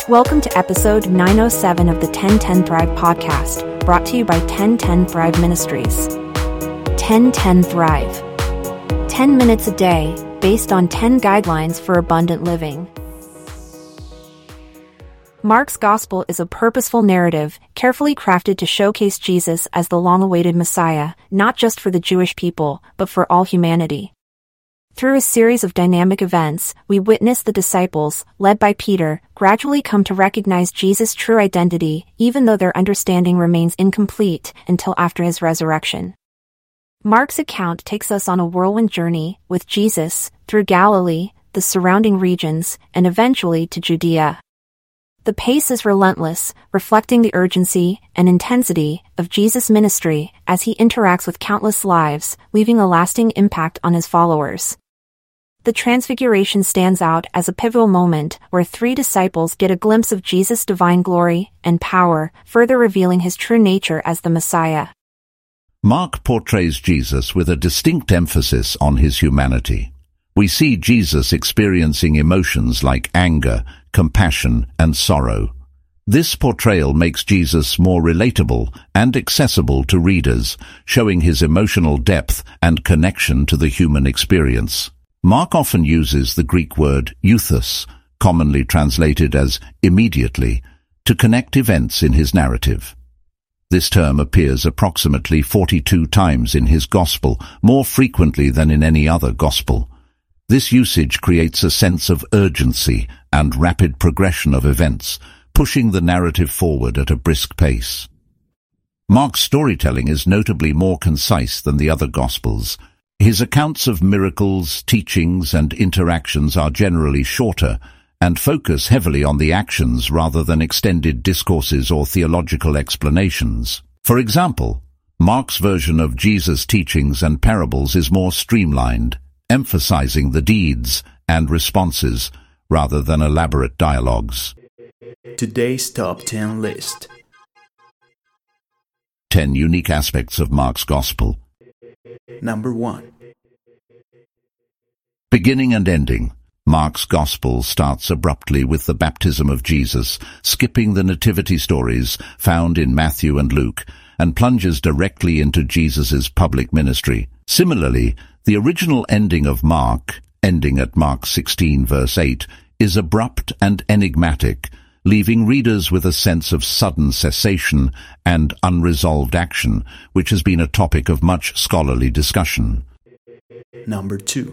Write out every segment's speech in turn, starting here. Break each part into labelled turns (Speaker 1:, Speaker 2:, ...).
Speaker 1: Welcome to episode 907 of the 1010 Thrive podcast, brought to you by 1010 Thrive Ministries. 1010 Thrive. 10 minutes a day, based on 10 guidelines for abundant living. Mark's Gospel is a purposeful narrative, carefully crafted to showcase Jesus as the long-awaited Messiah, not just for the Jewish people, but for all humanity. Through a series of dynamic events, we witness the disciples, led by Peter, gradually come to recognize Jesus' true identity, even though their understanding remains incomplete until after his resurrection. Mark's account takes us on a whirlwind journey, with Jesus, through Galilee, the surrounding regions, and eventually to Judea. The pace is relentless, reflecting the urgency and intensity of Jesus' ministry as he interacts with countless lives, leaving a lasting impact on his followers. The Transfiguration stands out as a pivotal moment where 3 disciples get a glimpse of Jesus' divine glory and power, further revealing his true nature as the Messiah.
Speaker 2: Mark portrays Jesus with a distinct emphasis on his humanity. We see Jesus experiencing emotions like anger, compassion, and sorrow. This portrayal makes Jesus more relatable and accessible to readers, showing his emotional depth and connection to the human experience. Mark often uses the Greek word euthus, commonly translated as immediately, to connect events in his narrative. This term appears approximately 42 times in his Gospel, more frequently than in any other Gospel. This usage creates a sense of urgency and rapid progression of events, pushing the narrative forward at a brisk pace. Mark's storytelling is notably more concise than the other Gospels. His accounts of miracles, teachings, and interactions are generally shorter and focus heavily on the actions rather than extended discourses or theological explanations. For example, Mark's version of Jesus' teachings and parables is more streamlined, emphasizing the deeds and responses rather than elaborate dialogues.
Speaker 3: Today's Top 10 List.
Speaker 2: 10 unique aspects of Mark's Gospel.
Speaker 3: Number 1.
Speaker 2: Beginning and ending. Mark's Gospel starts abruptly with the baptism of Jesus, skipping the nativity stories found in Matthew and Luke, and plunges directly into Jesus' public ministry. Similarly, the original ending of Mark, ending at Mark 16 verse 8, is abrupt and enigmatic, leaving readers with a sense of sudden cessation and unresolved action, which has been a topic of much scholarly discussion.
Speaker 3: Number 2.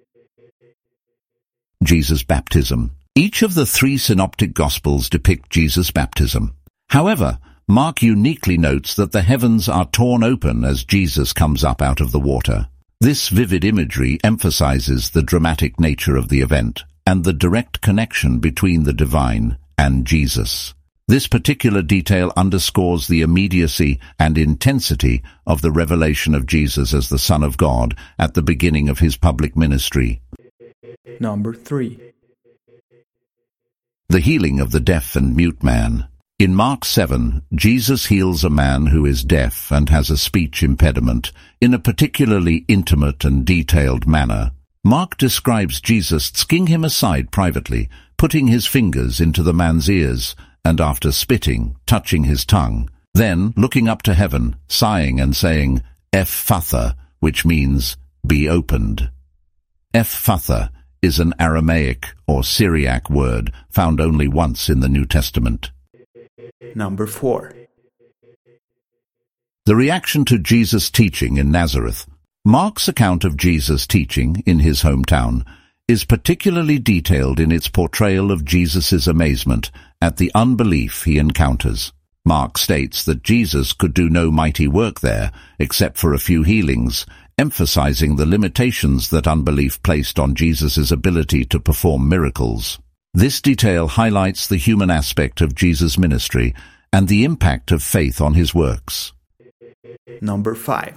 Speaker 2: Jesus' baptism. Each of the 3 synoptic Gospels depict Jesus' baptism. However, Mark uniquely notes that the heavens are torn open as Jesus comes up out of the water. This vivid imagery emphasizes the dramatic nature of the event and the direct connection between the divine and Jesus. This particular detail underscores the immediacy and intensity of the revelation of Jesus as the Son of God at the beginning of his public ministry.
Speaker 3: Number 3.
Speaker 2: The healing of the deaf and mute man. In Mark 7, Jesus heals a man who is deaf and has a speech impediment in a particularly intimate and detailed manner. Mark describes Jesus skinning him aside privately, putting his fingers into the man's ears, and after spitting, touching his tongue. Then, looking up to heaven, sighing and saying, Ephphatha, which means, be opened. Ephphatha is an Aramaic or Syriac word found only once in the New Testament.
Speaker 3: Number 4.
Speaker 2: The reaction to Jesus' teaching in Nazareth. Mark's account of Jesus' teaching in his hometown is particularly detailed in its portrayal of Jesus' amazement at the unbelief he encounters. Mark states that Jesus could do no mighty work there, except for a few healings, emphasizing the limitations that unbelief placed on Jesus' ability to perform miracles. This detail highlights the human aspect of Jesus' ministry and the impact of faith on his works.
Speaker 3: Number 5.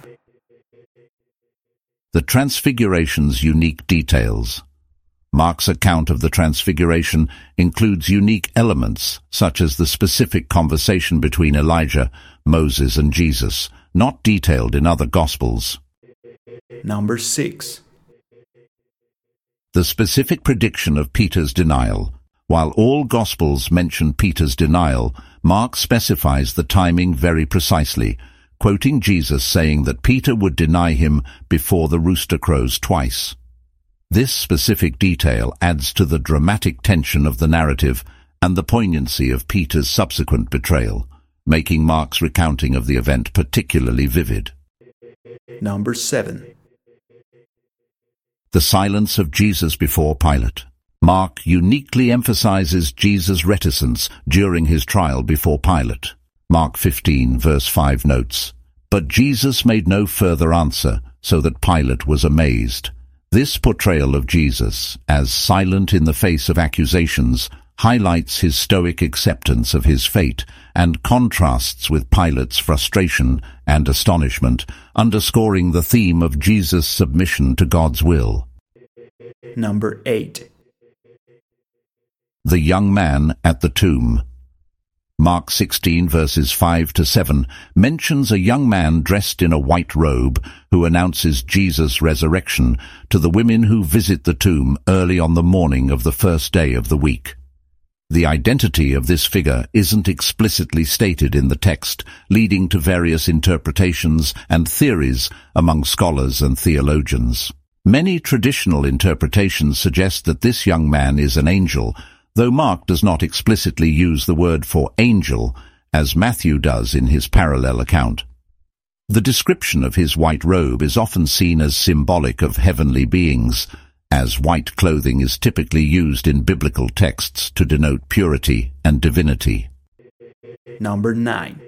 Speaker 2: The Transfiguration's unique details. Mark's account of the Transfiguration includes unique elements, such as the specific conversation between Elijah, Moses, and Jesus, not detailed in other Gospels.
Speaker 3: Number 6.
Speaker 2: The specific prediction of Peter's denial. While all Gospels mention Peter's denial, Mark specifies the timing very precisely, quoting Jesus saying that Peter would deny him before the rooster crows twice. This specific detail adds to the dramatic tension of the narrative and the poignancy of Peter's subsequent betrayal, making Mark's recounting of the event particularly vivid.
Speaker 3: Number 7.
Speaker 2: The silence of Jesus before Pilate. Mark uniquely emphasizes Jesus' reticence during his trial before Pilate. Mark 15, verse 5 notes, "But Jesus made no further answer, so that Pilate was amazed." This portrayal of Jesus as silent in the face of accusations highlights his stoic acceptance of his fate and contrasts with Pilate's frustration and astonishment, underscoring the theme of Jesus' submission to God's will.
Speaker 3: Number 8.
Speaker 2: The young man at the tomb. Mark 16 verses 5 to 7 mentions a young man dressed in a white robe who announces Jesus' resurrection to the women who visit the tomb early on the morning of the first day of the week. The identity of this figure isn't explicitly stated in the text, leading to various interpretations and theories among scholars and theologians. Many traditional interpretations suggest that this young man is an angel, though Mark does not explicitly use the word for angel, as Matthew does in his parallel account. The description of his white robe is often seen as symbolic of heavenly beings, as white clothing is typically used in biblical texts to denote purity and divinity.
Speaker 3: Number 9.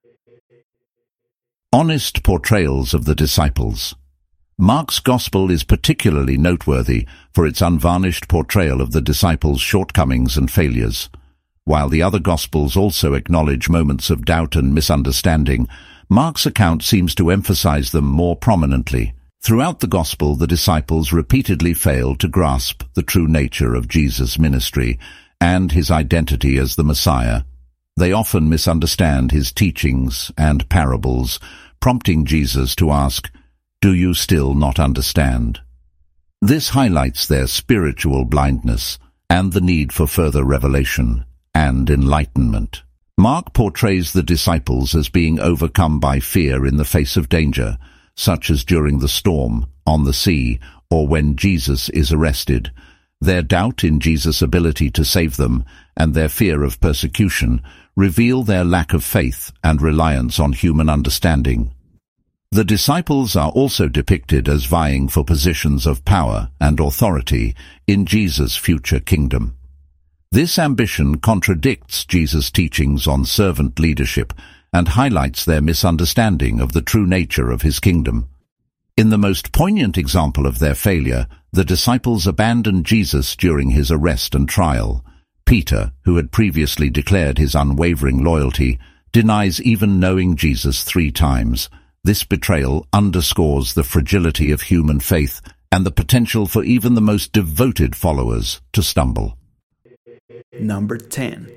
Speaker 2: Honest portrayals of the disciples. Mark's Gospel is particularly noteworthy for its unvarnished portrayal of the disciples' shortcomings and failures. While the other Gospels also acknowledge moments of doubt and misunderstanding, Mark's account seems to emphasize them more prominently. Throughout the Gospel, the disciples repeatedly fail to grasp the true nature of Jesus' ministry and his identity as the Messiah. They often misunderstand his teachings and parables, prompting Jesus to ask, "Do you still not understand?" This highlights their spiritual blindness and the need for further revelation and enlightenment. Mark portrays the disciples as being overcome by fear in the face of danger, such as during the storm, on the sea, or when Jesus is arrested. Their doubt in Jesus' ability to save them and their fear of persecution reveal their lack of faith and reliance on human understanding. The disciples are also depicted as vying for positions of power and authority in Jesus' future kingdom. This ambition contradicts Jesus' teachings on servant leadership and highlights their misunderstanding of the true nature of his kingdom. In the most poignant example of their failure, the disciples abandoned Jesus during his arrest and trial. Peter, who had previously declared his unwavering loyalty, denies even knowing Jesus 3 times. This betrayal underscores the fragility of human faith and the potential for even the most devoted followers to stumble.
Speaker 3: Number 10.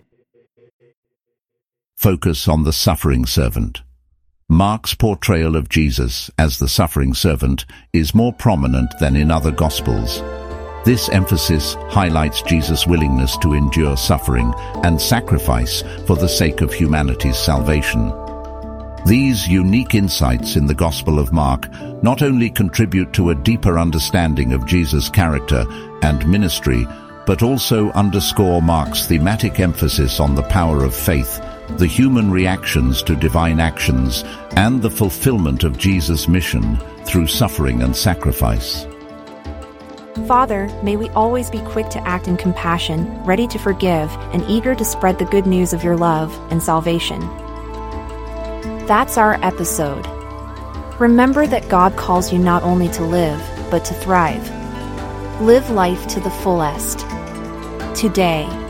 Speaker 2: Focus on the suffering servant. Mark's portrayal of Jesus as the suffering servant is more prominent than in other Gospels. This emphasis highlights Jesus' willingness to endure suffering and sacrifice for the sake of humanity's salvation. These unique insights in the Gospel of Mark not only contribute to a deeper understanding of Jesus' character and ministry, but also underscore Mark's thematic emphasis on the power of faith, the human reactions to divine actions, and the fulfillment of Jesus' mission through suffering and sacrifice.
Speaker 1: Father, may we always be quick to act in compassion, ready to forgive, and eager to spread the good news of your love and salvation. That's our episode. Remember that God calls you not only to live, but to thrive. Live life to the fullest. Today.